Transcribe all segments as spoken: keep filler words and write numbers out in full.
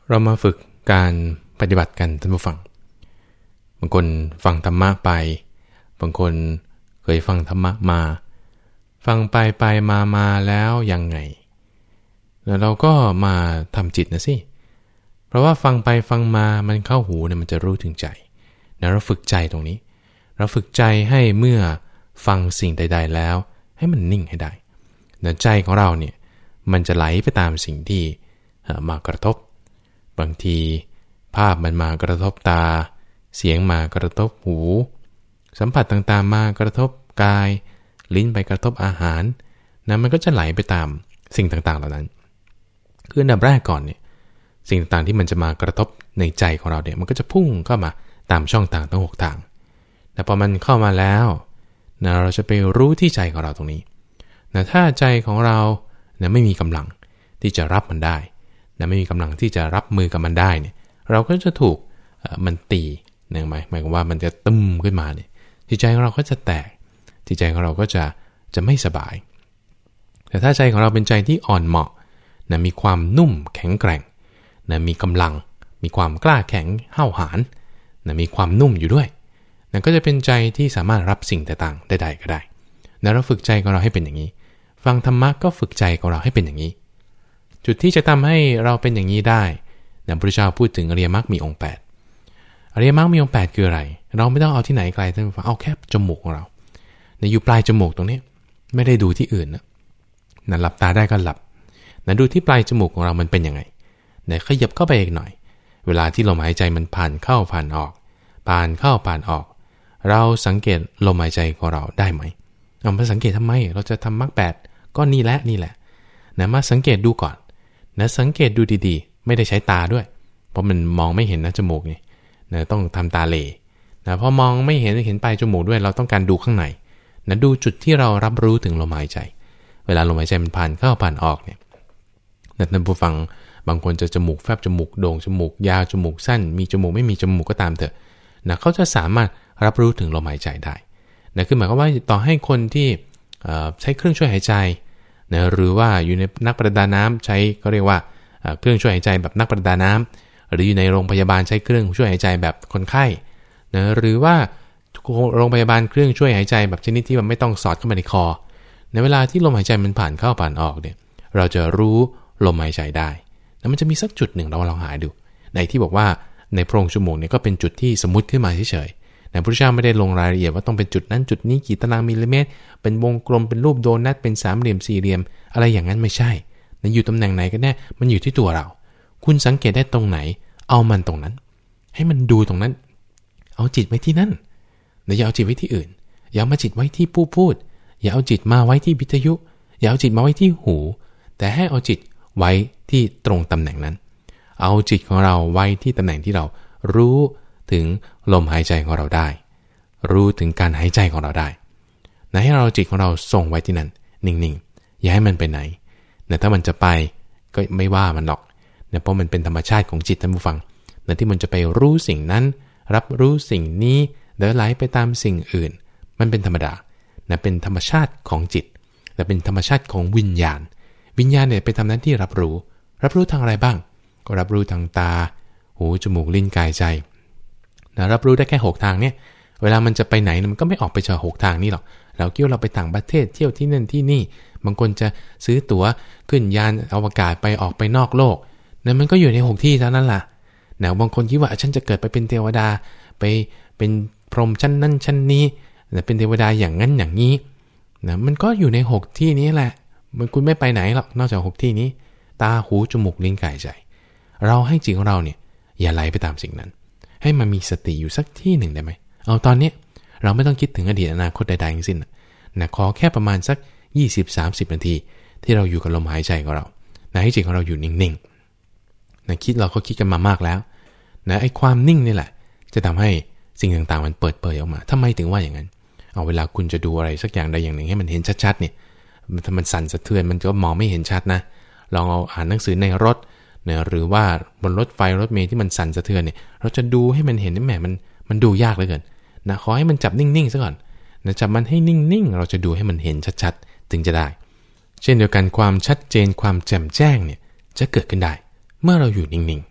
เรามาฝึกการปฏิบัติกันท่านผู้ฟังบางคนฟังธรรมะไปบางคนเคยฟังธรรมะมาฟังไปไปมามาแล้วยังไงแล้วเราก็มาทำจิตนะสิเพราะว่าฟังไปฟังมามันเข้าหูเนี่ยมันจะรู้ถึงใจนะเราฝึกใจตรงนี้เราฝึกใจให้เมื่อฟังสิ่งใดๆแล้วให้มันนิ่งให้ได้นะใจของเราเนี่ยมันจะไหลไปตามสิ่งที่มากระทบบางทีภาพมันมากระทบตาเสียงมากระทบหูสัมผัสต่างๆมากระทบกายลิ้นไปกระทบอาหารนะมันก็จะไหลไปตามสิ่งต่างๆเหล่านั้นคืออันดับแรกก่อนเนี่ยสิ่งต่างๆที่มันจะมากระทบในใจของเราเนี่ยมันก็จะพุ่งเข้ามาตามช่องทางทั้งหกทางแต่พอมันเข้ามาแล้วนะเราจะไปรู้ที่ใจของเราตรงนี้นะถ้าใจของเรานะไม่มีกำลังที่จะรับมันได้นะไม่มีกำลังที่จะรับมือกับมันได้เนี่ยเราก็จะถูกมันตีนะหมายหมายความว่ามันจะตึมขึ้นมาเนี่ยจิตใจของเราก็จะแตกจิตใจของเราก็จะจะไม่สบายแต่ถ้าใจของเราเป็นใจที่อ่อนเหมาะนะมีความนุ่มแข็งแกร่งนะมีกำลังมีความกล้าแข็งห้าวหาญนะมีความนุ่มอยู่ด้วยนะก็จะเป็นใจที่สามารถรับสิ่งต่างๆได้ๆก็ได้นะเราฝึกใจของเราให้เป็นอย่างนี้ฟังธรรมะก็ฝึกใจของเราให้เป็นอย่างนี้จุดที่จะทำให้เราเป็นอย่างนี้ได้นะพระพุทธเจ้าพูดถึงอริยมรรคมีองค์แปดอริยมรรคมีองค์แปดคืออะไรเราไม่ต้องเอาที่ไหนไกลท่านผู้ฟังเอาแค่จมูกของเรานะอยู่ปลายจมูกตรงนี้ไม่ได้ดูที่อื่นนะนะหลับตาได้ก็หลับนะดูที่ปลายจมูกของเรามันเป็นยังไงนะขยับเข้าไปอีกหน่อยเวลาที่ลมหายใจมันผ่านเข้าผ่านออกผ่านเข้าผ่านออกเราสังเกตลมหายใจของเราได้ไหมเอามาสังเกตทำไมเราจะทำมรรคแปดก็นี่แหละนี่แหละนะมาสังเกตดูก่อนนะสังเกตดูดีๆไม่ได้ใช้ตาด้วยเพราะมันมองไม่เห็นนะจมูกไงนะต้องทำตาเหล่นะพอมองไม่เห็นเห็นปลายจมูกด้วยเราต้องการดูข้างในนะดูจุดที่เรารับรู้ถึงลมหายใจเวลาลมหายใจมันผ่านเข้าผ่านออกเนี่ยท่านผู้ฟังบางคนจะจมูกแฟบจมูกโด่งจมูกยาวจมูกสั้นมีจมูกไม่มีจมูกก็ตามเถอะนะเขาจะสามารถรับรู้ถึงลมหายใจได้นะคือหมายความว่าต่อให้คนที่ใช้เครื่องช่วยหายใจนะหรือว่าอยู่ในนักประดาน้ำใช้ก็เรียกว่าเครื่องช่วยหายใจแบบนักประดาน้ำหรืออยู่ในโรงพยาบาลใช้เครื่องช่วยหายใจแบบคนไข้นะหรือว่าโรงพยาบาลเครื่องช่วยหายใจแบบชนิดที่มันไม่ต้องสอดเข้ามาในคอในเวลาที่ลมหายใจมันผ่านเข้าผ่านออกเนี่ยเราจะรู้ลมหายใจได้แล้วมันจะมีสักจุดหนึ่งเราลองหาดูในที่บอกว่าในโพรงจมูกเนี่ยก็เป็นจุดที่สมมุติขึ้นมาเฉยๆแต่พระพุทธเจ้าไม่ได้ลงรายละเอียดว่าต้องเป็นจุดนั้นจุดนี้กี่ตารางมิลลิเมตรเป็นวงกลมเป็นรูปโดนัทเป็นสามเหลี่ยมสี่เหลี่ยมอะไรอย่างนั้นไม่ใช่นะอยู่ตำแหน่งไหนก็แน่มันอยู่ที่ตัวเราคุณสังเกตได้ตรงไหนเอามันตรงนั้นให้มันดูตรงนั้นเอาจิตไว้ที่นั่นอย่าเอาจิตไว้ที่อื่นอย่าเอามาจิตไว้ที่ผู้พูดอย่าเอาจิตมาไว้ที่วิทยุอย่าเอาจิตมาไว้ที่หูแต่ให้เอาจิตไว้ที่ตรงตำแหน่งนั้นเอาจิตของเราไว้ที่ตำแหน่งที่เรารู้ถึงลมหายใจของเราได้รู้ถึงการหายใจของเราได้นะให้เราจิตของเราส่งไว้ที่นั่นนิ่งๆอย่าให้มันไปไหนแต่ถ้ามันจะไปก็ไม่ว่ามันหรอกนะเพราะมันเป็นธรรมชาติของจิตท่านผู้ฟังนะที่มันจะไปรู้สิ่งนั้นรับรู้สิ่งนี้เดินไหลไปตามสิ่งอื่นมันเป็นธรรมดานะเป็นธรรมชาติของจิตและเป็นธรรมชาติของวิญญาณวิญญาณเนี่ยไปทำหน้าที่รับรู้รับรู้ทางอะไรบ้างก็รับรู้ทางตาหูจมูกลิ้นกายใจนะรับรู้ได้แค่หกทางเนี่ยเวลามันจะไปไหนมันก็ไม่ออกไปจากหกทางนี่หรอกเราเกี่ยวเราไปต่างประเทศเที่ยวที่นั่นที่นี่บางคนจะซื้อตั๋วขึ้นยานอวกาศไปออกไปนอกโลกนั่นมันก็อยู่ในหกที่เท่านั้นล่ะนะบางคนคิดว่าฉันจะเกิดไปเป็นเทวดาไปเป็นพรหมชั้นนั้นชั้นนี้นะเป็นเทวดาอย่างนั้นอย่างนี้นะมันก็อยู่ในหกที่นี้แหละมันคุณไม่ไปไหนหรอกนอกจากหกที่นี้ตาหูจมูกลิ้นกายใจเราให้จิตของเราเนี่ยอย่าไหลไปตามสิ่งนั้นให้มันมีสติอยู่สักที่หนึ่งได้ไหมเอาตอนนี้เราไม่ต้องคิดถึงอดีตอนาคตใดๆทั้งสิ้นนะขอแค่ประมาณสัก ยี่สิบถึงสามสิบ นาทีที่เราอยู่กับลมหายใจของเรานะให้จิตของเราอยู่นิ่งๆนะคิดเราก็คิดกันมามากแล้วนะไอ้ความนิ่งนี่แหละจะทำให้สิ่งต่างๆมันเปิดเผยออกมาทำไมถึงว่าอย่างนั้นเอาเวลาคุณจะดูอะไรสักอย่างใดอย่างหนึ่งให้มันเห็นชัดๆเนี่ยถ้ามันสั่นสะเทือนมันก็มองไม่เห็นชัดนะลองเอาอ่านหนังสือในรถเนี่ยหรือว่าบนรถไฟรถเมล์ที่มันสั่นสะเทือนเนี่ยเราจะดูให้มันเห็นแหมมันมันดูยากเหลือเกินนะขอให้มันจับนิ่งๆซะก่อนนะจับมันให้นิ่งๆเราจะดูให้มันเห็นชัดๆถึงจะได้เช่นเดียวกันความชัดเจนความแจ่มแจ้งเนี่ยจะเกิดขึ้นได้เมื่อเราอยู่นิ่งๆ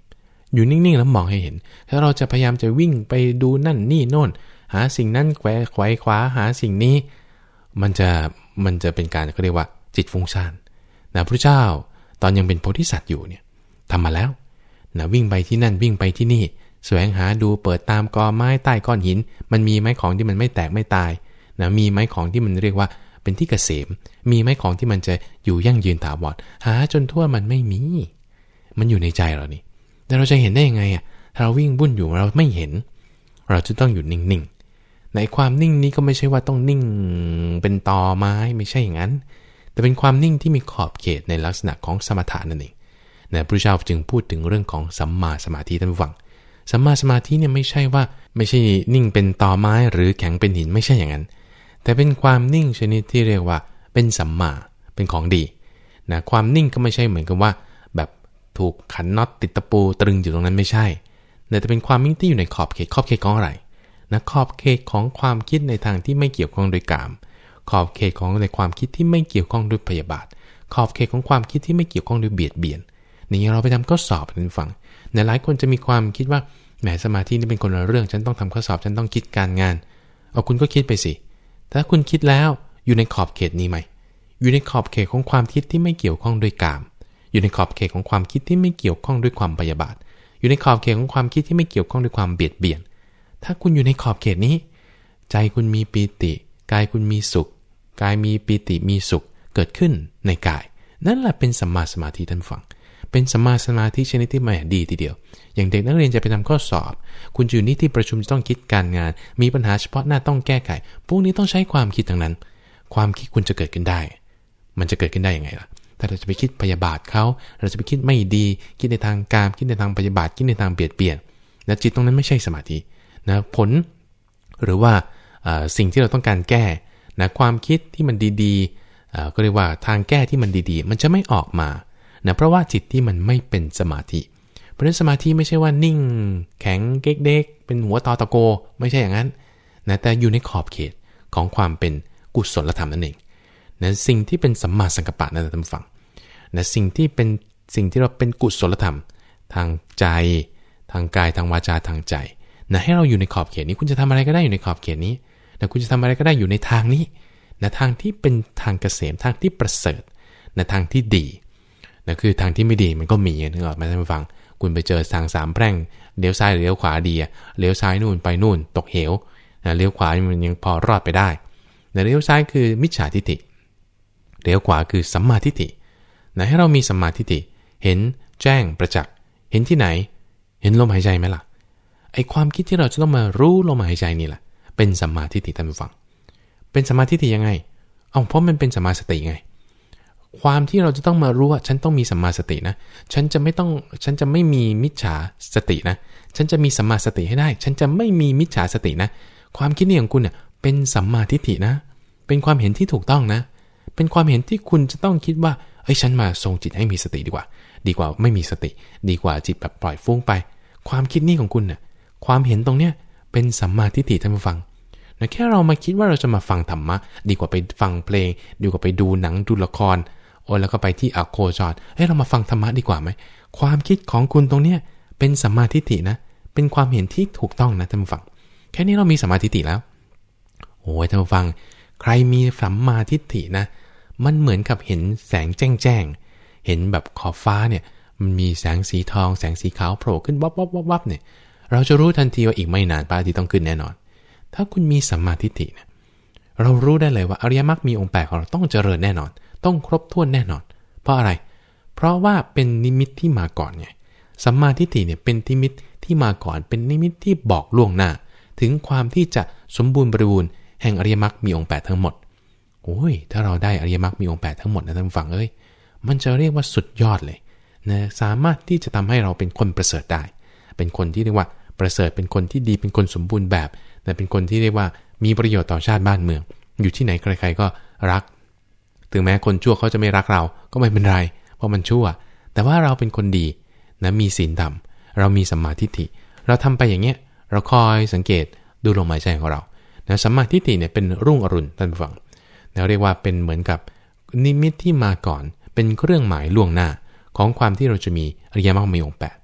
อยู่นิ่งๆแล้วมองให้เห็นถ้าเราจะพยายามจะวิ่งไปดูนั่นนี่โน่นหาสิ่งนั้นแขวไขว่คว้าหาสิ่งนี้มันจะมันจะเป็นการเขาเรียกว่าจิตฟุ้งซ่านนะพระเจ้าตอนยังเป็นโพธิสัตว์อยู่เนี่ยทำมาแล้วนะวิ่งไปที่นั่นวิ่งไปที่นี่แสวงหาดูเปิดตามกอไม้ใต้ก้อนหินมันมีไม้ของที่มันไม่แตกไม่ตายนะมีไม้ของที่มันเรียกว่าเป็นที่เกษมมีไม้ของที่มันจะอยู่ยั่งยืนถาวรหาจนทั่วมันไม่มีมันอยู่ในใจเรานี่แต่เราจะเห็นได้ยังไงอ่ะถ้าเราวิ่งบุ่นอยู่เราไม่เห็นเราจะต้องอยู่นิ่งๆในความนิ่งนี้ก็ไม่ใช่ว่าต้องนิ่งเป็นตอไม้ไม่ใช่อย่างนั้นแต่เป็นความนิ่งที่มีขอบเขตในลักษณะของสมถะนั่นเองนะพระเจ้าจึงพูดถึงเรื่องของสัมมาสมาธิท่านผู้ฟังสัมมาสมาธิเนี่ยไม่ใช่ว่าไม่ใช่นิ่งเป็นตอไม้หรือแข็งเป็นหินไม่ใช่อย่างนั้นแต่เป็นความนิ่งชนิดที่เรียกว่าเป็นสัมมาเป็นของดีนะความนิ่งก็ไม่ใช่เหมือนกับว่าแบบถูกขันน็อตติดตะปูตรึงอยู่ตรงนั้นไม่ใช่แต่เป็นความนิ่งที่อยู่ในขอบเขตขอบเขตของอะไรนะขอบเขตของความคิดในทางที่ไม่เกี่ยวข้องโดยกามขอบเขตของในความคิดที่ไม่เกี่ยวข้องด้วยพยาบาทขอบเขตของความคิดที่ไม่เกี่ยวข้องด้วยเบียดเบียนนี่เราไปทำข้อสอบกันฟังในหลายคนจะมีความคิดว่าแหมสมาธินี่เป็นคนละเรื่องฉันต้องทำข้อสอบฉันต้องคิดการงานเอาคุณก็คิดไปสิถ้าคุณคิดแล้วอยู่ในขอบเขตนี้ไหมอยู่ในขอบเขตของความคิดที่ไม่เกี่ยวข้องด้วยกามอยู่ในขอบเขตของความคิดที่ไม่เกี่ยวข้องด้วยความพยาบาทอยู่ในขอบเขตของความคิดที่ไม่เกี่ยวข้องด้วยความเบียดเบียนถ้าคุณอยู่ในขอบเขตนี้ใจคุณมีปีติกายคุณมีสุขกายมีปีติมีสุขเกิดขึ้นในกายนั่นแหละเป็นสัมมาสมาธิท่านฟังเป็นสัมมาสมาธิชนิดที่ไม่ดีทีเดียวอย่างเด็กนักเรียนจะไปทำข้อสอบคุณอยู่นี่ที่ประชุมจะต้องคิดการงานมีปัญหาเฉพาะหน้าต้องแก้ไขพวกนี้ต้องใช้ความคิดทั้งนั้นความคิดคุณจะเกิดขึ้นได้มันจะเกิดขึ้นได้ยังไงล่ะถ้าเราจะไปคิดพยาบาทเขาเราจะไปคิดไม่ดีคิดในทางกามคิดในทางพยาบาทคิดในทางเบียดเบียนแล้วจิตตรงนั้นไม่ใช่สมาธินะผลหรือว่าสิ่งที่เราต้องการแก้นะความคิดที่มันดีๆก็เรียกว่าทางแก้ที่มันดีๆมันจะไม่ออกมานะเพราะว่าจิตที่มันไม่เป็นสมาธิเพราะฉะนั้นสมาธิไม่ใช่ว่านิ่งแข็งเก๊กเด็กเป็นหัวตอตะโกไม่ใช่อย่างนั้นนะแต่อยู่ในขอบเขตของความเป็นกุศลธรรมนั่นเองนะสิ่งที่เป็นสัมมาสังกัปปะนั่นท่านฟังนะสิ่งที่เป็นสิ่งที่เราเป็นกุศลธรรมทางใจทางกายทางวาจาทางใจนะให้เราอยู่ในขอบเขตนี้คุณจะทำอะไรก็ได้อยู่ในขอบเขตนี้นะคุณจะทำอะไรก็ได้อยู่ในทางนี้นะทางที่เป็นทางเกษมทางที่ประเสริฐนะทางที่ดีนะคือทางที่ไม่ดีมันก็มีนึกออกไหมท่านผู้ฟังคุณไปเจอทางสามแพร่งเลี้ยวซ้ายหรือเลี้ยวขวาดีอะเลี้ยวซ้ายนู่นไปนู่นตกเหวนะเลี้ยวขวามันยังพอรอดไปได้นะเลี้ยวซ้ายคือมิจฉาทิฏฐิเลี้ยวขวาคือสัมมาทิฏฐินะให้เรามีสัมมาทิฏฐิเห็นแจ้งประจักษ์เห็นที่ไหนเห็นลมหายใจไหมล่ะไอความคิดที่เราจะต้องมารู้ลมหายใจนี่แหละเป็นสัมมาทิฏฐิท่านผู้ฟังเป็นสัมมาทิฏฐิยังไงเอาเพราะมันเป็นสัมมาสติไงความที่เราจะต้องมารู้ว่าฉันต้องมีสัมมาสตินะฉันจะไม่ต้องฉันจะไม่มีมิจฉาสตินะฉันจะมีสัมมาสติให้ได้ฉันจะไม่มีมิจฉาสตินะความคิดนี้ของคุณเนี่ยเป็นสัมมาทิฏฐินะเป็นความเห็นที่ถูกต้องนะเป็นความเห็นที่คุณจะต้องคิดว่าเอ้ยฉันมาทรงจิตให้มีสติดีกว่าดีกว่าไม่มีสติดีกว่าจิตแบบปล่อยฟุ้งไปความคิดนี้ของคุณเนี่ยความเห็นตรงเนี้ยเป็นสัมมาทิฏฐิท่านผู้ฟังนะแค่เรามาคิดว่าเราจะมาฟังธรรมะดีกว่าไปฟังเพลงดีกว่าไปดูหนังดูละครโอ้แล้วก็ไปที่อโคจรเฮ้ยเรามาฟังธรรมะดีกว่าไหมความคิดของคุณตรงเนี้ยเป็นสัมมาทิฏฐินะเป็นความเห็นที่ถูกต้องนะท่านผู้ฟังแค่นี้เรามีสัมมาทิฏฐิแล้วโอ้ยท่านผู้ฟังใครมีสัมมาทิฏฐินะมันเหมือนกับเห็นแสงแจ้งแจ้งเห็นแบบขอบฟ้าเนี่ยมันมีแสงสีทองแสงสีขาวโผล่ขึ้นวับวับวับวับเนี่ยเราจะรู้ทันทีว่าอีกไม่นานพระอาทิตย์ต้องขึ้นแน่นอนถ้าคุณมีสัมมาทิฏฐิเนี่ยเรารู้ได้เลยว่าอริยมรรคมีองค์แปดของเราต้องเจริญแน่นอนต้องครบถ้วนแน่นอนเพราะอะไรเพราะว่าเป็นนิมิตที่มาก่อนไงสัมมาทิฏฐิเนี่ยเป็นนิมิตที่มาก่อนเป็นนิมิตที่บอกล่วงหน้าถึงความที่จะสมบูรณ์บริบูรณ์แห่งอริยมรรคมีองค์แปดทั้งหมดโอ้ยถ้าเราได้อริยมรรคมีองค์แปดทั้งหมดนะท่านผู้ฟังเอ้ยมันจะเรียกว่าสุดยอดเลยนะสามารถที่จะทำให้เราเป็นคนประเสริฐได้เป็นคนที่เรียกว่าประเสริฐเป็นคนที่ดีเป็นคนสมบูรณ์แบบแต่เป็นคนที่เรียกว่ามีประโยชน์ต่อชาติบ้านเมืองอยู่ที่ไหนใครๆก็รักถึงแม้คนชั่วเขาจะไม่รักเราก็ไม่เป็นไรเพราะมันชั่วแต่ว่าเราเป็นคนดีนะมีศีลธรรมเรามีสัมมาทิฏฐิเราทำไปอย่างเงี้ยเราคอยสังเกตดูลมหายใจของเรานะสัมมาทิฏฐิเนี่ยเป็นรุ่งอรุณท่านผู้ฟังเราเรียกว่าเป็นเหมือนกับนิมิตที่มาก่อนเป็นเครื่องหมายล่วงหน้าของความที่เราจะมีอริยมรรคมีองค์แปด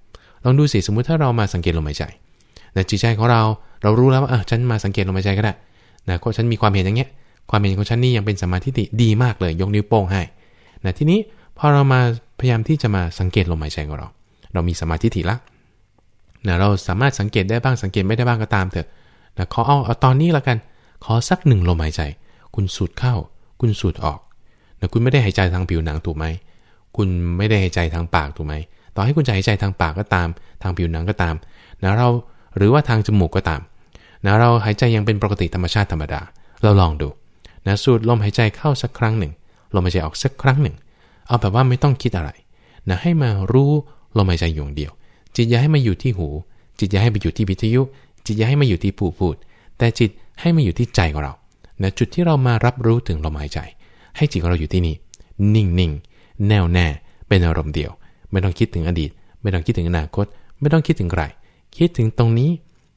ลองดูสิสมมุติถ้าเรามาสังเกตลมหายใจแต่จิตใจของเราเรารู้แล้วว่าอ่ะฉันมาสังเกตลมหายใจก็ได้นะก็ฉันมีความเห็นอย่างเงี้ยความเห็นของฉันนี่ยังเป็นสัมมาทิฏฐิดีมากเลยยกนิ้วโป้งให้นะทีนี้พอเรามาพยายามที่จะมาสังเกตลมหายใจของเราเรามีสัมมาทิฏฐิละนะเราสามารถสังเกตได้บ้างสังเกตไม่ได้บ้างก็ตามเถอะนะขอเอาเอาตอนนี้ละกันขอสักหนึ่งลมหายใจคุณสูดเข้าคุณสูดออกนะคุณไม่ได้หายใจทางผิวหนังถูกไหมคุณไม่ได้หายใจทางปากถูกไหมต่อให้คุณจะหายใจทางปากก็ตามทางผิวหนังก็ตามนะเราหรือว่าทางจมูกก็ตามนะเราหายใจยังเป็นปกติธรรมชาติธรรมดาเราลองดูนะสูดลมหายใจเข้าสักครั้งหนึ่งลมหายใจออกสักครั้งหนึ่งเอาแบบว่าไม่ต้องคิดอะไรนะให้มารู้ลมหายใจอย่างเดียวจิตอย่าให้มาอยู่ที่หูจิตอย่าให้ไปอยู่ที่วิทยุจิตอย่าให้มาอยู่ที่ผู้พูดแต่จิตให้มาอยู่ที่ใจของเรานะจุดที่เรามารับรู้ถึงลมหายใจให้จิตของเราอยู่ที่นี่นิ่งๆแน่วแน่เป็นอารมณ์เดียวไม่ต้องคิดถึงอดีตไม่ต้องคิดถึงอนาคตไม่ต้องคิดถึงใครคิดถึงตรงนี้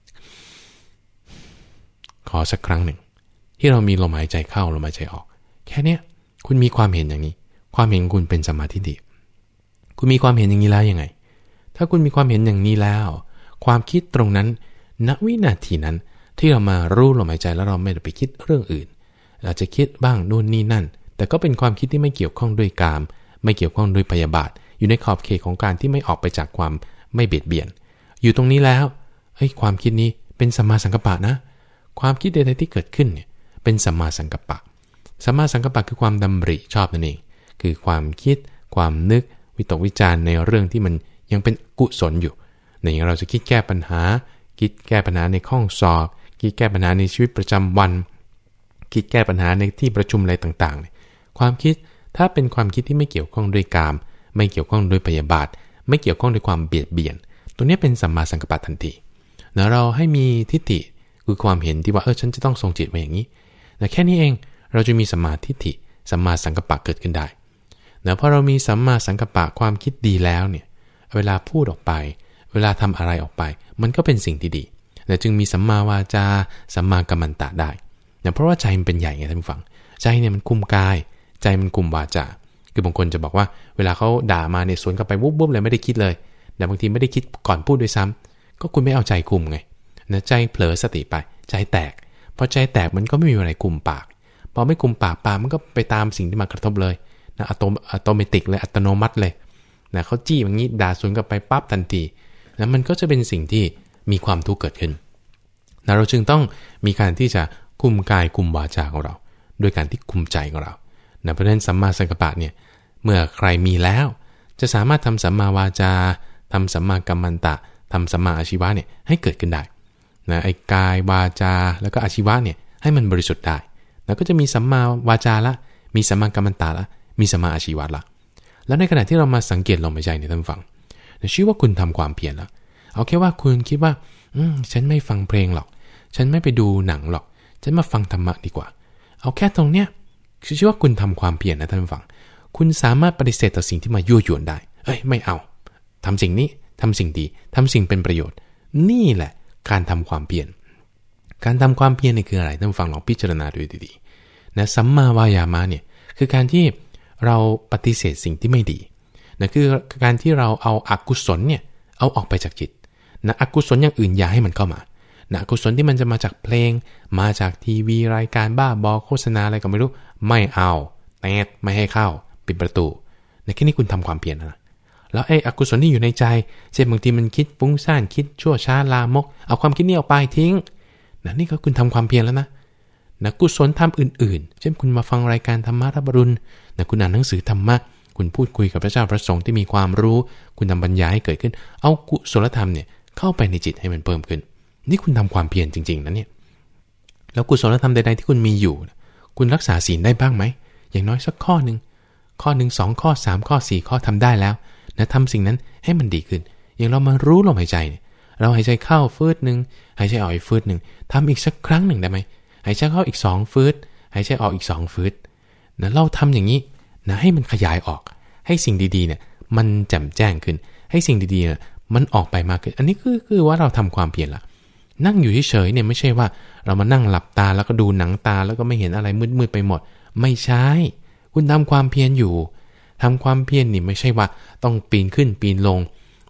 ขอสักครั้งหนึ่งที่เรามีลมหายใจเข้าลมหายใจออกแค่เนี้ยคุณมีความเห็นอย่างนี้ความเห็นคุณเป็นสัมมาทิฏฐิคุณมีความเห็นอย่างนี้แล้วยังไงถ้าคุณมีความเห็นอย่างนี้แล้วความคิดตรงนั้นณวินาทีนั้นที่เรามารู้ลมหายใจแล้วเราไม่ได้ไปคิดเรื่องอื่นอาจจะคิดบ้างนู่นนี่นั่นแต่ก็เป็นความคิดที่ไม่เกี่ยวข้องด้วยกามไม่เกี่ยวข้องด้วยพยาบาทอยู่ในขอบเขตของการที่ไม่ออกไปจากความไม่เบียดเบียนอยู่ตรงนี้แล้วเฮ้ยความคิดนี้เป็นสัมมาสังกัปปะนะความคิดใดๆที่เกิดขึ้นเนี่ยเป็นสัมมาสังกัปปะสัมมาสังกัปปะคือความดำริชอบนั่นเองคือความคิดความนึกวิตกวิจารณ์ในเรื่องที่มันยังเป็นกุศลอยู่ในอย่างเราจะคิดแก้ปัญหาคิดแก้ปัญหาในห้องสอบคิดแก้ปัญหาในชีวิตประจำวันคิดแก้ปัญหาในที่ประชุมอะไรต่างๆเนี่ยความคิดถ้าเป็นความคิดที่ไม่เกี่ยวข้องด้วยกามไม่เกี่ยวข้องด้วยพยาบาทไม่เกี่ยวข้องด้วยความเบียดเบียนตัวนี้เป็นสัมมาสังกัปปะทันทีนะเราให้มีทิฏฐิคือความเห็นที่ว่าเออฉันจะต้องทรงจิตไว้อย่างนี้นะแค่นี้เองเราจะมีสัมมาทิฏฐิสัมมาสังกัปปะเกิดขึ้นได้นะพอเรามีสัมมาสังกัปปะความคิดดีแล้วเนี่ยเวลาพูดออกไปเวลาทำอะไรออกไปมันก็เป็นสิ่งที่ดีแต่จึงมีสัมมาวาจาสัมมากัมมันตะได้นะเพราะว่าใจมันเป็นใหญ่ไงท่านผู้ฟังใจเนี่ยมันคุมกายใจมันคุมวาจาคือบางคนจะบอกว่าเวลาเขาด่ามาเนี่ยสวนกลับไปวุบๆเลยไม่ได้คิดเลยแต่บางทีไม่ได้คิดก่อนพูดด้วยซ้ำก็คุณไม่เอาใจคุมไงนะใจเผลอสติไปใจแตกพอใจแตกมันก็ไม่มีอะไรคุมปากพอไม่คุมปากปากมันก็ไปตามสิ่งที่มากระทบเลยนะอัตโนอัตโนมัติเลยอัตโนมัติเลยนะเขาจี้อย่างนี้ด่าสวนกลับไปปั๊บทันทีนะมันก็จะเป็นสิ่งที่มีความทุกข์เกิดขึ้นนะเราจึงต้องมีการที่จะคุมกายคุมวาจาของเราด้วยการที่คุมใจของเรานะเพราะฉะนั้นสัมมาสังกัปปะเนี่ยเมื่อใครมีแล้วจะสามารถทำสัมมาวาจาทำสัมมากัมมันตะทำสัมมาอาชีวะเนี่ยให้เกิดขึ้นได้นะไอ้กายวาจาแล้วก็อาชีวะเนี่ยให้มันบริสุทธิ์ได้แล้วก็จะมีสัมมาวาจาละมีสัมมากัมมันตะละมีสัมมาอาชีวะละแล้วในขณะที่เรามาสังเกตลมหายใจเนี่ยท่านฟังชื่อว่าคุณทำความเพียรแล้วเอาแค่ว่าคุณคิดว่าอืมฉันไม่ฟังเพลงหรอกฉันไม่ไปดูหนังหรอกฉันมาฟังธรรมะดีกว่าเอาแค่ตรงเนี้ยชื่อว่าคุณทำความเพียรนะท่านฟังคุณสามารถปฏิเสธต่อสิ่งที่มายั่วยวนได้เอ้ยไม่เอาทำสิ่งนี้ทำสิ่งดีทำสิ่งเป็นประโยชน์นี่แหละการทำความเพียรการทำความเพียรนี่คืออะไรท่านฟังลองพิจารณาดูดีๆนะสัมมาวายามะเนี่ยคือการที่เราปฏิเสธสิ่งที่ไม่ดีนะคือการที่เราเอาอกุศลเนี่ยเอาออกไปจากจิตนะอกุศลอย่างอื่นอย่าให้มันเข้ามานะอกุศลที่มันจะมาจากเพลงมาจากทีวีรายการบ้าบอโฆษณาอะไรก็ไม่รู้ไม่เอาแตะไม่ให้เข้าปิดประตูในแค่นี้คุณทำความเพียรนะแล้วไอ้อกุศลที่อยู่ในใจเช่นบางทีมันคิดฟุ้งซ่านคิดชั่วช้าลามกเอาความคิดนี้ออกไปทิ้งนะนี่ก็คุณทำความเพียรแล้วนะนะกุศลทำอื่นๆเช่นคุณมาฟังรายการธรรมะรับรุณนะคุณอ่านหนังสือธรรมะคุณพูดคุยกับพระเจ้าพระสงฆ์ที่มีความรู้คุณทำปัญญาให้เกิดขึ้นเอากุศลธรรมเนี่ยเข้าไปในจิตให้มันเพิ่มขึ้นนี่คุณทำความเพียรจริงๆนะเนี่ยแล้วกุศลธรรมใดๆที่คุณมีอยู่คุณรักษาศีลได้บ้างไหมอย่างน้อยสักข้อนึงข้อหนึ่งสองข้อสามข้อสี่ข้อทำได้แล้วนะทำสิ่งนั้นให้มันดีขึ้นอย่างเรามารู้ลมหายใจเนี่ยเราหายใจเข้าฟืดนึงหายใจออกอีกฟืดนึงทำอีกสักครั้งหนึ่งได้ไหมหายใจเข้าอีกสองฟืดหายใจออกอีกสองฟืดนะเราทำอย่างนี้นะให้มันขยายออกให้สิ่งดีๆเนี่ยมันแจ่มแจ้งขึ้นให้สิ่งดีๆเนี่ยมันออกไปมากขึ้นอันนี้คือคือว่าเราทำความเพียรละนั่งอยู่เฉยๆเนี่ยไม่ใช่ว่าเรามานั่งหลับตาแล้วก็ดูหนังตาแล้วก็ไม่เห็นอะไรมืดๆไปหมดไม่ใช่คุณทำความเพียรอยู่ทำความเพียรนี่ไม่ใช่ว่าต้องปีนขึ้นปีนลง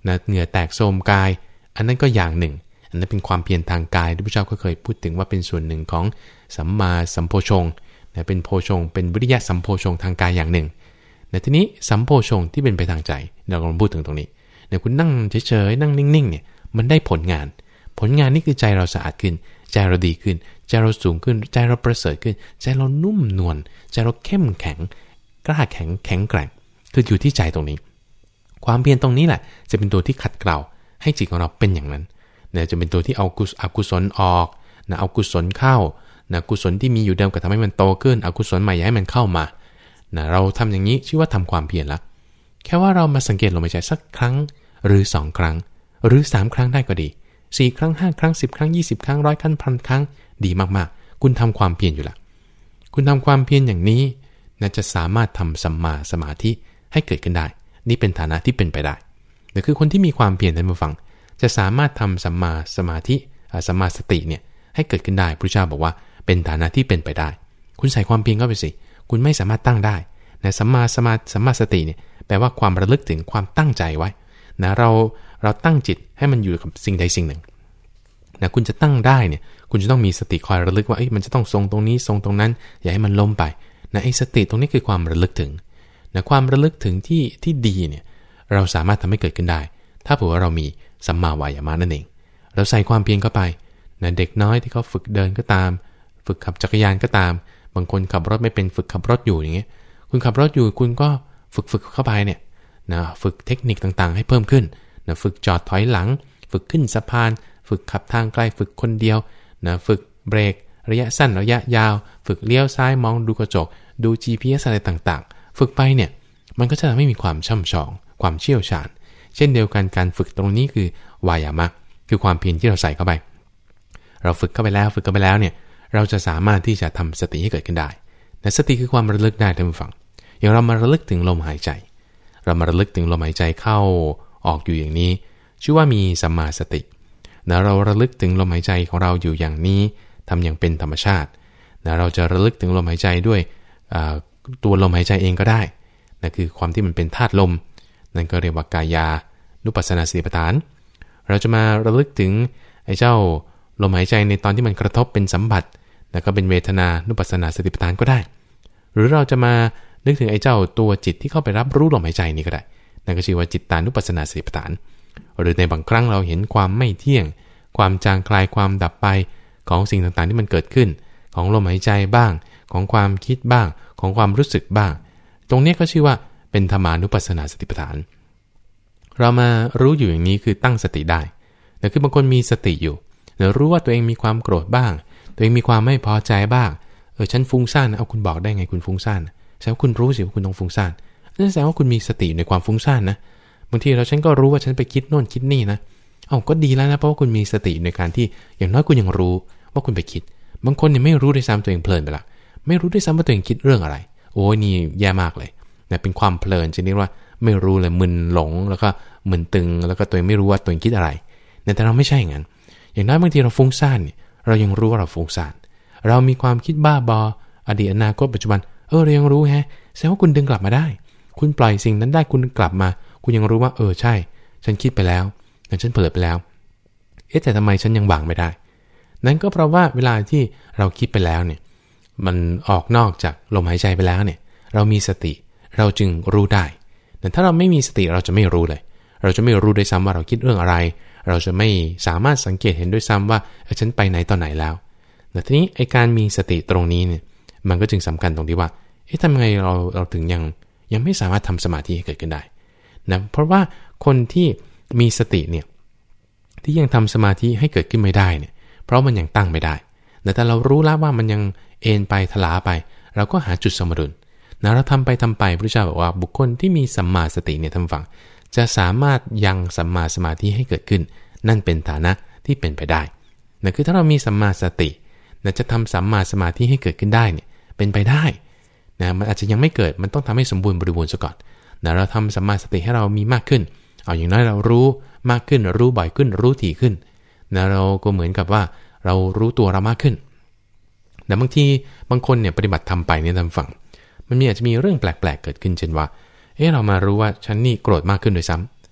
นะเหงื่อแตกโทรมกายอันนั้นก็อย่างหนึ่งอันนั้นเป็นความเพียรทางกายที่พระเจ้าก็เคยพูดถึงว่าเป็นส่วนหนึ่งของสัมมาสัมโพชงนะเป็นโพชงเป็นวิริยะสัมโพชงทางกายอย่างหนึ่งนะทีนี้สัมโพชงที่เป็นไปทางใจเรากำลังพูดถึงตรงนี้เนี่ยคุณนั่งเฉยๆนั่งนิ่งๆเนี่ยมันได้ผลงานผลงานนี่คือใจเราสะอาดขึ้นใจเราดีขึ้นใจเราสูงขึ้นใจเราประเสริฐขึ้นใจเรานุ่มนวลใจเราเข้มแข็งกล้าแข็งแข็งแกร่งคืออยู่ที่ใจตรงนี้ความเพียรตรงนี้แหละจะเป็นตัวที่ขัดเกลาให้จิตของเราเป็นอย่างนั้นเนี่ยจะเป็นตัวที่เอาอกุศลออกนะเอากุศลเข้านะกุศลที่มีอยู่เดิมก็ทำให้มันโตขึ้นอกุศลใหม่ย้ายมันเข้ามานะเราทำอย่างนี้ชื่อว่าทำความเพียรละแค่ว่าเรามาสังเกตลมหายใจสักครั้งหรือสองครั้งหรือสามครั้งได้ก็ดีสี่ครั้งห้าครั้งสิบครั้งยี่สิบครั้งร้อยครั้งพันครั้งดีมากๆคุณทำความเพียรอยู่ละคุณทำความเพียรอย่างนี้นะจะสามารถทำสัมมาสมาธิให้เกิดขึ้นได้นี่เป็นฐานะที่เป็นไปได้นั่นคือคนที่มีความเพียรท่านผู้ฟังจะสามารถทำสัมมาสมาธิสัมมาสติเนี่ยให้เกิดขึ้นได้พระเจ้าบอกว่าเป็นฐานะที่เป็นไปได้คุณใส่ความเพียรเข้าไปสิคุณไม่สามารถตั้งได้นะสัมมาสมาสัมมาสติเนี่ยแปลว่าความระลึกถึงความตั้งใจไว้นะเราเราตั้งจิตให้มันอยู่กับสิ่งใดสิ่งหนึ่งนะคุณจะตั้งได้เนี่ยคุณจะต้องมีสติคอยระลึกว่าเอ้ยมันจะต้องทรงตรงนี้ทรงตรงนั้นอย่าให้มันล้มไปนะไอ้สติตรงนี้คือความระลึกถึงนะความระลึกถึงที่ที่ดีเนี่ยเราสามารถทำให้เกิดขึ้นได้ถ้าเผื่อว่าเรามีสัมมาวายามะนั่นเองเราใส่ความเพียรเข้าไปนะเด็กน้อยที่เขาฝึกเดินก็ตามฝึกขับจักรยานก็ตามบางคนขับรถไม่เป็นฝึกขับรถอยู่อย่างเงี้ยคุณขับรถอยู่คุณก็ฝึกฝึกเข้าไปเนี่ยนะฝึกเทคนิคต่างๆให้เพิ่มขึ้นนะฝึกจอดถอยหลังฝึกขึ้นสะพานฝึกขับทางไกลฝึกคนเดียวนะฝึกเบรกระยะสั้นระยะยาวฝึกเลี้ยวซ้ายมองดูกระจกดู จี พี เอส อะไรต่างๆฝึกไปเนี่ยมันก็จะทำให้มีความช่ำชองความเชี่ยวชาญเช่นเดียวกันการฝึกตรงนี้คือวายามะคือความเพียรที่เราใส่เข้าไปเราฝึกเข้าไปแล้วฝึกเข้าไปแล้วเนี่ยเราจะสามารถที่จะทำสติให้เกิดขึ้นได้แต่สติคือความระลึกได้ท่านผู้ฟังอย่างเรามาระลึกถึงลมหายใจเรามาระลึกถึงลมหายใจเข้าออกอยู่อย่างนี้ชื่อว่ามีสัมมาสตินะเราระลึกถึงลมหายใจของเราอยู่อย่างนี้ทำอย่างเป็นธรรมชาตินะเราจะระลึกถึงลมหายใจด้วยตัวลมหายใจเองก็ได้นั่นคือความที่มันเป็นธาตุลมนั่นก็เรียกว่ากายานุปัสสนาสติปัฏฐานเราจะมาระลึกถึงไอ้เจ้าลมหายใจในตอนที่มันกระทบเป็นสัมผัสแล้วก็เป็นเวทนานุปัสสนาสติปัฏฐานก็ได้หรือเราจะมานึกถึงไอ้เจ้าตัวจิตที่เข้าไปรับรู้ลมหายใจนี้ก็ได้นั่นก็ชื่อว่าจิตตานุปัสสนาสติปัฏฐานหรือในบางครั้งเราเห็นความไม่เที่ยงความจางคลายความดับไปของสิ่งต่างๆที่มันเกิดขึ้นของลมหายใจบ้างของความคิดบ้างของความรู้สึกบ้างตรงนี้ก็ชื่อว่าเป็นธรรมานุปัสสนาสติปัฏฐานเรามารู้อยู่อย่างนี้คือตั้งสติได้แต่คือบางคนมีสติอยู่เดี๋ยวรู้ว่าตัวเองมีความโกรธบ้างตัวเองมีความไม่พอใจบ้างเออฉันฟุ้งซ่านเอาคุณบอกได้ไงคุณฟุ้งซ่านแสดงว่าคุณรู้สิว่าคุณต้องฟุ้งซ่านนั่นแสดงว่าคุณมีสติในความฟุ้งซ่านนะบางทีเราฉันก็รู้ว่าฉันไปคิดโน่นคิดนี่นะเอ้าก็ดีแล้วนะเพราะว่าคุณมีสติในการที่อย่างน้อยคุณยังรู้ว่าคุณไปคิดบางคนเนี่ยไม่รู้ด้วยซ้ำตัวเองเพลินไปละไม่รู้ด้วยซ้ำว่าตัวเองคิดเรื่องอะไรโอ้ยนี่แย่มากเลยนะเป็นความเพลินชนิดว่าไม่รู้เลยมึนหลงแล้วก็มึนตึงแล้วก็ตัวเองไม่รู้ว่าตัวเองคิดอะไรแต่เราไม่ใช่อย่างนั้นอย่างน้อยบางทีเราฟุ้งซ่านเนี่ยเรายังรู้ว่าเราฟุ้งซ่านเรามีความคิดบ้าบออดีตอนาคตปัจจุบันเออเรายังรู้แฮะแสดงว่าคุณดึงกลับมาได้คุณปล่อยสิ่งนั้นได้คุณกลับมาคุณยังรู้ว่าเออใช่ฉันคิดไปแล้วแต่ฉันเผลอไปแล้วเอ๊ะแต่ทำไมฉันยังวางไม่ได้นั่นก็เพราะว่าเวลาที่เราคิดไปแล้วเนี่ยมันออกนอกจากลมหายใจไปแล้วเนี่ยเรามีสติเราจึงรู้ได้แต่ถ้าเราไม่มีสติเราจะไม่รู้เลยเราจะไม่รู้ด้วยซ้ำว่าเราคิดเรื่องอะไรเราจะไม่สามารถสังเกตเห็นด้วยซ้ำว่าเออฉันไปไหนตอนไหนแล้วแต่ทีนี้ไอ้การมีสติตรงนี้เนี่ยมันก็จึงสำคัญตรงที่ว่าเอ๊ะทำไมเราเราถึงยังยังไม่สามารถทำสมาธิให้เกิดขึ้นได้นะเพราะว่าคนที่มีสติเนี่ยที่ยังทำสมาธิให้เกิดขึ้นไม่ได้เนี่ยเพราะมันยังตั้งไม่ได้แต่ถ้าเรารู้แล้วว่ามันยังเอ็นไปทลาไปเราก็หาจุดสมดุลนะเราทำไปทำไปพระเจ้าบอกว่าบุคคลที่มีสัมมาสติเนี่ยท่านฟังจะสามารถยังสัมมาสมาธิให้เกิดขึ้นนั่นเป็นฐานะที่เป็นไปได้นะคือถ้าเรามีสัมมาสตินะจะทำสัมมาสมาธิให้เกิดขึ้นได้เนี่ยเป็นไปได้นะมันอาจจะยังไม่เกิดมันต้องทำให้สมบูรณ์บริบูรณ์ซะก่อนนะเราทำสัมมาสติให้เรามีมากขึ้นเอาอย่างน้อยเรารู้มากขึ้นรู้บ่อยขึ้นรู้ถี่ขึ้นนะเราก็เหมือนกับว่าเรารู้ตัวเรามากขึ้นแต่บางทีบางคนเนี่ยปฏิบัติทำไปเนี่ยท่านฟังมันมีอาจจะมีเรื่องแปลกๆเกิดขึ้นเช่นว่าเอ๊ะเรามารู้ว่าฉันนี่โกรธมากขึ้นโดยซ้ำ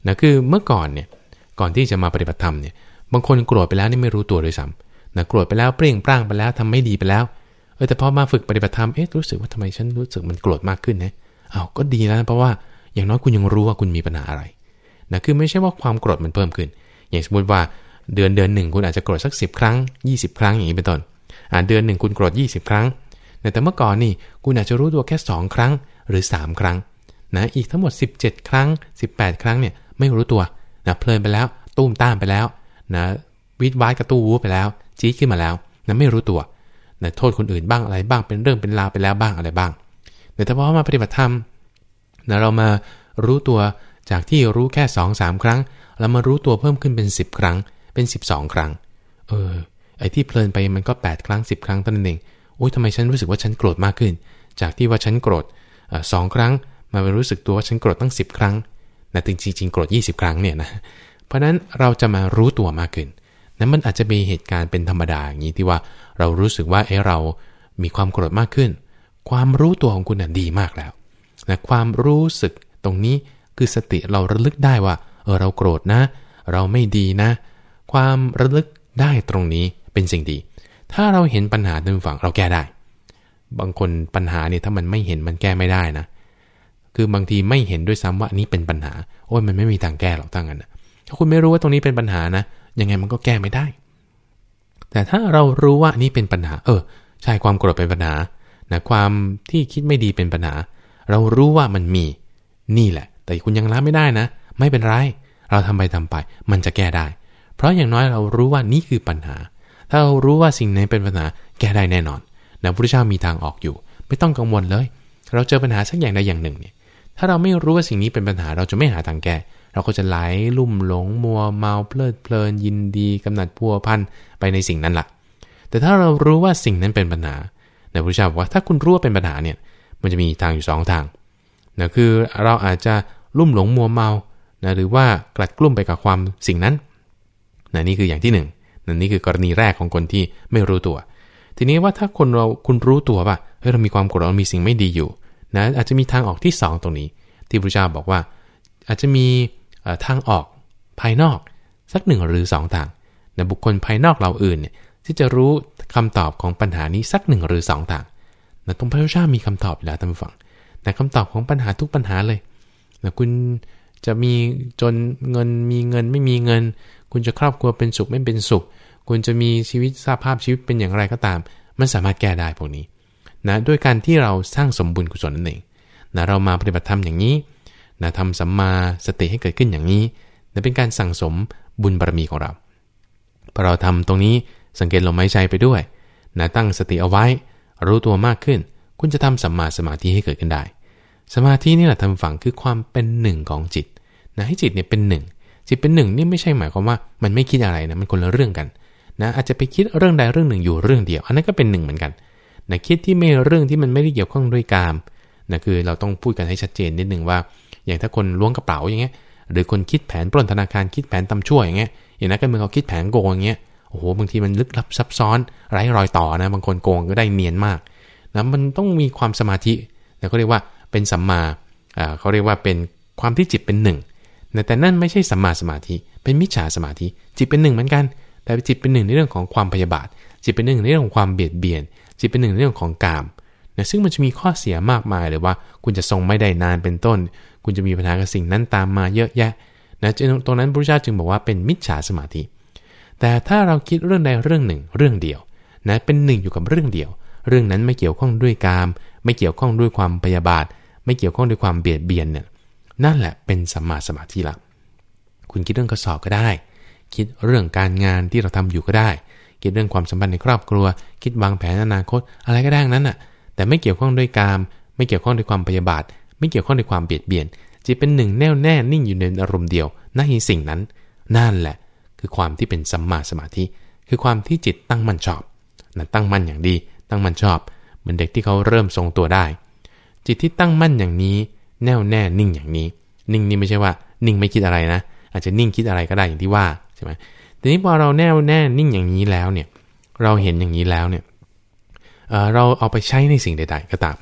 นะคือเมื่อก่อนเนี่ยก่อนที่จะมาปฏิบัติธรรมเนี่ยบางคนโกรธไปแล้วนี่ไม่รู้ตัวด้วยซ้ำนะโกรธไปแล้วเปรี้ยงปร้างไปแล้วทำไม่ดีไปแล้วเออแต่พอมาฝึกปฏิบัติธรรมเอ๊ะรู้สึกว่าทำไมฉันรู้สึกมันโกรธมากขึ้นนะอ้าวก็ดีแล้วเพราะว่าอย่างน้อยคุณยังรู้ว่าคุณมีปัญหาอะไรนะคือไม่ใช่ว่าความโกรธมันเพิ่มขึ้นอย่างสมมติว่าเดือนเดือนหนึ่งคุณอาจจะโกรธสักสิบครั้งยี่สิบครั้งอย่างนี้เป็นต้นอ่าเดือนหนึ่งคุณโกรธยี่สิบครั้งแต่เมื่อก่อนนี่คุณอาจจะรู้ตัวแค่สองครั้งหรือสามครั้งนะอีกทั้งหมดสิบเจ็ดครั้งสิบแปดครั้งเนี่ยไม่รู้ตัวนะเพลินไปแล้วตุ้มต้ามไปแล้วนะวิดวายกระตู้วูไปแล้วจี๊ดขึ้นมาแล้วนะไม่รู้ตัวนะโทษคนอื่นบ้างอะไรบ้างเป็นเรื่องเป็นราวไปแล้วบ้างอะไรบ้างแต่พอมาปฏิบัติธรรมนะเรามารู้ตัวจากที่รู้แค่ สองถึงสาม ครั้งเรามารู้ตัวเพิ่มขึ้นเป็นสิบครั้งเป็นสิบสองครั้งเออไอ้ที่เพลินไปมันก็แปดครั้งสิบครั้งเท่านั้นเองโอ๊ยทำไมฉันรู้สึกว่าฉันโกรธมากขึ้นจากที่ว่าฉันโกรธเอ่อสองครั้งมารู้สึกตัวว่าฉันโกรธตั้งสิบครั้งนะจริงๆโกรธยี่สิบครั้งเนี่ยนะเพราะนั้นเราจะมารู้ตัวมากขึ้นนั้นมันอาจจะมีเหตุการณ์เป็นธรรมดาอย่างนี้ที่ว่าเรารู้สึกว่าเอ้เรามีความโกรธมากขึ้นความรู้ตัวของคุณน่ะดีมากแล้วนะความรู้สึกตรงนี้คือสติเราระลึกได้ว่าเออเราโกรธนะเราไม่ดีนะความระลึกได้ตรงนี้เป็นสิ่งดีถ้าเราเห็นปัญหาตรงฝั่งเราแก้ได้บางคนปัญหาเนี่ยถ้ามันไม่เห็นมันแก้ไม่ได้นะคือบางทีไม่เห็นด้วยซ้ำว่านี้เป็นปัญหาโอ้ยมันไม่มีทางแก้หรอกทั้งนั้นนะถ้าคุณไม่รู้ว่าตรงนี้เป็นปัญหานะยังไงมันก็แก้ไม่ได้แต่ถ้าเรารู้ว่านี่เป็นปัญหาเออใช่ความโกรธเป็นปัญหานะความที่คิดไม่ดีเป็นปัญหาเรารู้ว่ามันมีนี่แหละแต่คุณยังละไม่ได้นะไม่เป็นไรเราทำไปทำไปมันจะแก้ได้เพราะอย่างน้อยเรารู้ว่านี่คือปัญหาถ้าเรารู้ว่าสิ่งนี้เป็นปัญหาแก้ได้แน่นอนนะพระพุทธเจ้ามีทางออกอยู่ไม่ต้องกังวลเลยเราเจอปัญหาสักอย่างใดอย่างหนึ่งเนี่ยถ้าเราไม่รู้ว่าสิ่งนี้เป็นปัญหาเราจะไม่หาทางแก้เราก็จะไหลลุ่มหลงมัวเมาเพลิดเพลินยินดีกำหนัดพัวพันไปในสิ่งนั้นล่ะแต่ถ้าเรารู้ว่าสิ่งนั้นเป็นปัญหานะพระพุทธเจ้าบอกว่าถ้าคุณรู้ว่าเป็นปัญหาเนี่ยมันจะมีทางอยู่สองทางนะคือเราอาจจะลุ่มหลงมัวเมานะหรือว่ากลัดกลุ้มไปกับความสิ่งนั้นนะนี่คืออย่างที่หนึ่งนะนี่คือกรณีแรกของคนที่ไม่รู้ตัวทีนี้ว่าถ้าคนเราคุณรู้ตัวว่าเฮ้ยเรามีความโกรธเรามีสิ่งไม่ดีอยู่นะอาจจะมีทางออกที่สองตรงนี้ที่พระพุทธเจ้าบอกว่าอาจจะมีทางออกภายนอกสักหนึ่งหรือสองทางนะบุคคลภายนอกเราอื่นเนี่ยที่จะรู้คำตอบของปัญหานี้สักหนึ่งหรือสองทางนะตรงพระพุทธเจ้ามีคำตอบอยู่แล้วท่านผู้ฟังแต่คำตอบของปัญหาทุกปัญหาเลยนะคุณจะมีจนเงินมีเงินไม่มีเงินคุณจะครอบครัวเป็นสุขไม่เป็นสุขคุณจะมีชีวิตสภาพชีวิตเป็นอย่างไรก็ตามมันสามารถแก้ได้พวกนี้นะด้วยการที่เราสร้างสมบุญกุศลนั่นเองนะเรามาปฏิบัติธรรมอย่างนี้นะทำสัมมาสติให้เกิดขึ้นอย่างนี้นะเป็นการสั่งสมบุญบารมีของเราพอเราทำตรงนี้สังเกตลมหายใจไปด้วยนะตั้งสติเอาไว้รู้ตัวมากขึ้นคุณจะทำสัมมาสมาธิให้เกิดขึ้นได้สมาธินี่แหละทำฝังคือความเป็นหนึ่งของจิตนะให้จิตเนี่ยเป็นหนึ่งจิตเป็นหนึ่งนี่ไม่ใช่หมายความว่ามันไม่คิดอะไรนะมันคนละเรื่องกันนะอาจจะไปคิดเรื่องใดเรื่องหนึ่งอยู่เรื่องเดียวอันนั้นก็เป็นหนึ่งเหมือนกันนะคิดที่ไม่เรื่องที่มันไม่ได้เกี่ยวข้องด้วยกามนะคือเราต้องพูดกันให้ชัดเจนนิดนึงว่าอย่างถ้าคนล้วงกระเป๋าอย่างเงี้ยหรือคนคิดแผนปล้นธนาคารคิดแผนทำชั่วอย่างเงี้ยอย่างนั้นก็เมื่อเขาคิดแผนโกงอย่างเงี้ยโอ้โหบางทีมันลึกลับซับซ้อนไร้รอยต่อนะบางคนโกงก็ได้เนียนมากนะมันต้องมีความสมาธินะเขาเรียกว่าเป็นสัมมาอ่าเขาเรียกว่าเป็นความที่จิตเป็นหนึ่งแต่นั่นไม่ใช่สัมมาสมาธิเป็นมิจฉาสมาธิจิตเป็นหนึ่งเหมือนกันแต่จิตเป็นหนึ่งในเรื่องของความพยาบาทจิตเป็นหนึ่งในเรื่องของความเบียดเบียนจิตเป็นหนึ่งในเรื่องของกามนะซึ่งมันจะมีข้อเสียมากมายเลยว่าคุณจะทรงไม่ได้นานเป็นต้นคุณจะมีปัญหากับสิ่งนั้นตามมาเยอะแยะนะตรงนั้นพระพุทธเจ้าจึงบอกว่าเป็นมิจฉาสมาธิแต่ถ้าเราคิดเรื่องใดเรื่องหนึ่งเรื่องเดียวนะเป็นหนึ่งอยู่กับเรื่องเดียวเรื่องนั้นไม่เกี่ยวข้องด้วยกามไม่เกี่ยวข้องด้วยความพยาบาทไม่เกี่ยวข้องด้วยความเบียดเบียนเนี่ยนั่นแหละเป็นสัมมาสมาธิละคุณคิดเรื่องข้อสอบก็ได้คิดเรื่องการงานที่เราทำอยู่ก็ได้คิดเรื่องความสัมพันธ์ในครอบครัวคิดวางแผนอนาคตอะไรก็ได้นั้นน่ะแต่ไม่เกี่ยวข้องด้วยกามไม่เกี่ยวข้องด้วยความพยาบาทไม่เกี่ยวข้องด้วยความเบียดเบียนจิตเป็นหนึ่งแน่วแน่นิ่งอยู่ในอารมณ์เดียวนั่นคือสิ่งนั้นนั่นแหละคือความที่เป็นสัมมาสมาธิคือความที่จิตตั้งมั่นชอบนะตั้งมั่นอย่างดีตั้งมั่นชอบเหมือนเด็กที่เขาเริ่มทรงตัวได้จิตที่ตั้งมั่นอย่างนี้แน่วแน่นิ่งอย่างนี้นิ่งนี่ไม่ใช่ว่านิ่งไม่คิดอะไรนะอาจจะนิ่งคิดอะไรก็ได้อย่างที่ว่าใช่ไหมทีนี้พอเราแน่วแน่นิ่งอย่างนี้แล้วเนี่ยเราเห็นอย่างนี้แล้วเนี่ย เอ่อเราเอาไปใช้ในสิ่งใดๆก็ตาม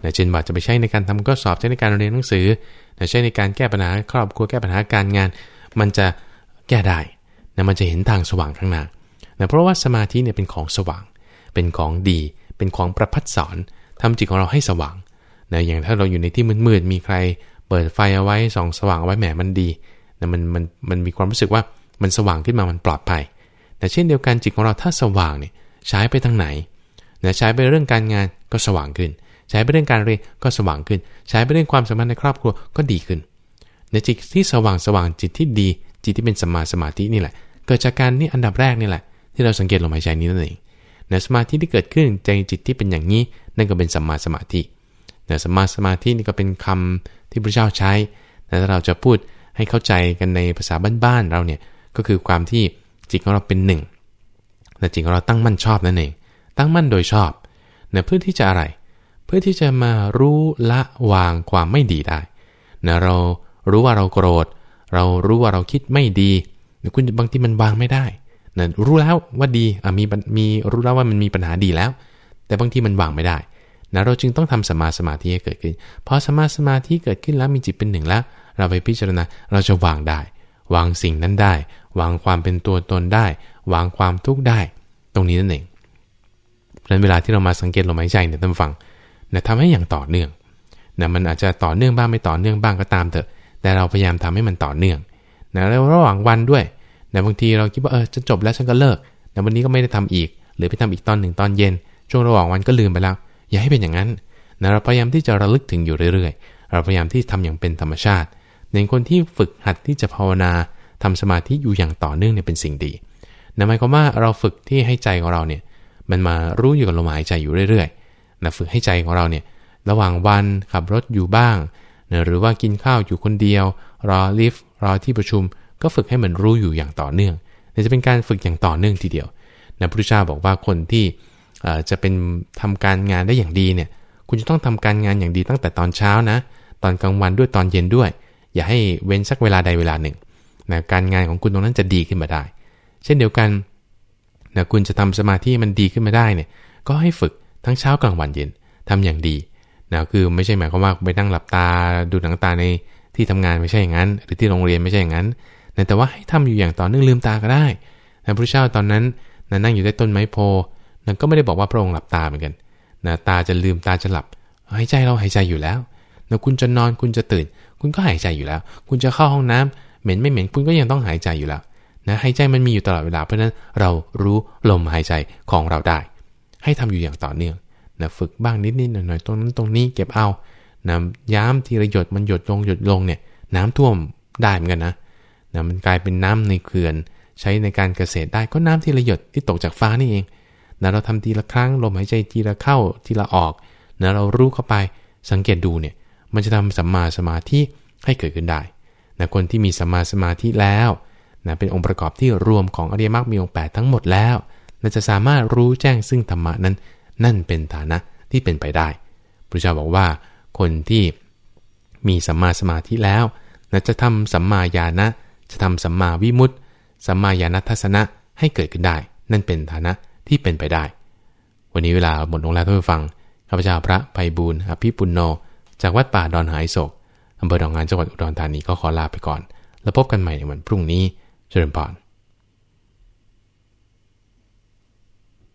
เช่นว่าจะไปใช้ในการทำข้อสอบใช้ในการเรียนหนังสือใช้ในการแก้ปัญหาครอบครัวแก้ปัญหาการงานมันจะแก้ได้นะมันจะเห็นทางสว่างข้างหน้านะเพราะว่าสมาธิเนี่ยเป็นของสว่างเป็นของดีเป็นของประภัสสรทำจิตของเราให้สว่างนะอย่างถ้าเราอยู่ในที่มืดๆมีใครเปิดไฟเอาไว้ส่องสว่างเอาไว้แหมมันดีนะมันมันมันมีความรู้สึกว่ามันสว่างขึ้นมามันปลอดภัยแต่เช่นเดียวกันจิตของเราถ้าสว่างเนี่ยใช้ไปทางไหนนะใช้ไปเรื่องการงานก็สว่างขึ้นใช้ไปเรื่องการเรียนก็สว่างขึ้นใช้ไปเรื่องความสัมพันธ์ในครอบครัวก็ดีขึ้นในจิตที่สว่างสว่างจิตที่ดีจิตที่เป็นสัมมาสมาธินี่แหละเกิดจากการนี่อันดับแรกนี่แหละที่เราสังเกตลมหายใจนี้นั่นเองในสมาธิที่เกิดขึ้นใจจิตที่เป็นอย่างนี้นั่นก็เป็นสัมมาสมาธิแต่สัมมาสมาธินี่ก็เป็นคำที่พระเจ้าใช้แต่ถ้าเราจะพูดให้เข้าใจกันในภาษาบ้านๆเราเนี่ยก็คือความที่จิตของเราเป็นหนึ่งแต่จิตของเราตั้งมั่นชอบนั่นเองตั้งมั่นโดยชอบเนี่ยเพื่อที่จะอะไรเพื่อที่จะมารู้ละวางความไม่ดีได้นะเรารู้ว่าเราโกรธเรารู้ว่าเราคิดไม่ดีนะคุณบางทีมันวางไม่ได้นะรู้แล้วว่าดีอ่ะมีมีรู้แล้วว่ามันมีปัญหาดีแล้วแต่บางทีมันวางไม่ได้นะเราจึงต้องทำสัมมาสมาธิให้เกิดขึ้นพอสัมมาสมาธิเกิดขึ้นแล้วมีจิตเป็นหนึ่งแล้วเราไปพิจารณาเราจะวางได้วางสิ่งนั้นได้วางความเป็นตัวตนได้วางความทุกข์ได้ตรงนี้นั่นเองเพราะฉะนั้นเวลาที่เรามาสังเกตลมหายใจเนี่ยท่านฟังนะทำให้อย่างต่อเนื่องนะมันอาจจะต่อเนื่องบ้างไม่ต่อเนื่องบ้างก็ตามเถอะแต่เราพยายามทำให้มันต่อเนื่องนะแล้วระหว่างวันด้วยนะบางทีเราคิดว่าเออจะจบแล้วฉันก็เลิกนะวันนี้ก็ไม่ได้ทำอีกหรือไปทำอีกตอนหนึ่งตอนเย็นช่วงระหว่างวันก็ลืมไปแล้วอย่าให้เป็นอย่างนั้นนะเราพยายามที่จะระลึกถึงอยู่เรื่อยๆเราพยายามที่ทำอย่างเป็นธรรมชาติในคนที่ฝึกหัดที่จะภาวนาทำสมาธิอยู่อย่างต่อเนื่องเนี่ยเป็นสิ่งดีนะหมายความว่าเราฝึกที่ให้ใจของเราเนี่ยมันมารู้อยู่กับลมหายใจอยู่เรื่อยๆนะฝึกให้ใจของเราเนี่ยระหว่างวันขับรถอยู่บ้างนะหรือว่ากินข้าวอยู่คนเดียวรอลิฟต์รอที่ประชุมก็ฝึกให้มันรู้อยู่อย่างต่อเนื่องนี่จะเป็นการฝึกอย่างต่อเนื่องทีเดียวนะพระพุทธเจ้าบอกว่าคนที่จะเป็นทำการงานได้อย่างดีเนี่ยคุณจะต้องทำการงานอย่างดีตั้งแต่ตอนเช้านะตอนกลางวันด้วยตอนเย็นด้วยอย่าให้เว้นสักเวลาใดเวลาหนึ่งนะการงานของคุณตรงนั้นจะดีขึ้นมาได้เช่นเดียวกันนะคุณจะทำสมาธิมันดีขึ้นมาได้เนี่ยก็ให้ฝึกทั้งเช้ากลางวันเย็นทำอย่างดีนะคือไม่ใช่หมายความว่าไปนั่งหลับตาดูหนังตาในที่ทำงานไม่ใช่อย่างนั้นหรือที่โรงเรียนไม่ใช่อย่างนั้นนะแต่ว่าให้ทำอยู่อย่างต่อเนื่องลืมตาก็ได้นะพระเจ้าตอนนั้นนะนั่งอยู่ใต้ต้นไม้โพนะก็ไม่ได้บอกว่าพระองค์หลับตาเหมือนกันนะตาจะลืมตาจะหลับหายใจเราหายใจอยู่แล้วนะคุณจะนอนคุณจะตื่นคุณก็หายใจอยู่แล้วคุณจะเข้าห้องน้ำเหม็นไม่เหม็นคุณก็ยังต้องหายใจอยู่แล้วนะหายใจมันมีอยู่ตลอดเวลาเพราะนั้นเรารู้ลมหายใจของเราได้ให้ทำอยู่อย่างต่อเนื่องนะฝึกบ้างนิดๆหน่อยๆตรงนั้นตรงนี้เก็บเอานะย้ำทีละหยดมันหยดลงหยดลงเนี่ยน้ำท่วมได้เหมือนกันนะนะมันกลายเป็นน้ำในเขื่อนใช้ในการเกษตรได้ก็น้ำทีละหยดที่ตกจากฟ้านี่เองนะเราทำทีละครั้งลมหายใจทีละเข้าทีละออกนะเรารู้เข้าไปสังเกตดูเนี่ยมันจะทำสัมมาสมาธิให้เกิดขึ้นได้นะคนที่มีสัมมาสมาธิแล้วนะเป็นองค์ประกอบที่รวมของอริยมรรคมีองค์แปดทั้งหมดแล้วนะจะสามารถรู้แจ้งซึ่งธรรมะนั้นนั่นเป็นฐานะที่เป็นไปได้พระเจ้าบอกว่าคนที่มีสัมมาสมาธิแล้วนะจะทำสัมมาญาณะจะทำสัมมาวิมุตติสัมมาญาณทัสสนะให้เกิดขึ้นได้นั่นเป็นฐานะที่เป็นไปได้วันนี้เวลาหมดลงแล้วท่านผู้ฟังข้าพเจ้าพระไพบูลย์อภิปุณโญจากวัดป่าดอนหายโศกอำเภอดอนงานจังหวัดอุดรธานีก็ขอลาไปก่อนแล้วพบกันใหม่ในวันพรุ่งนี้เจริญพร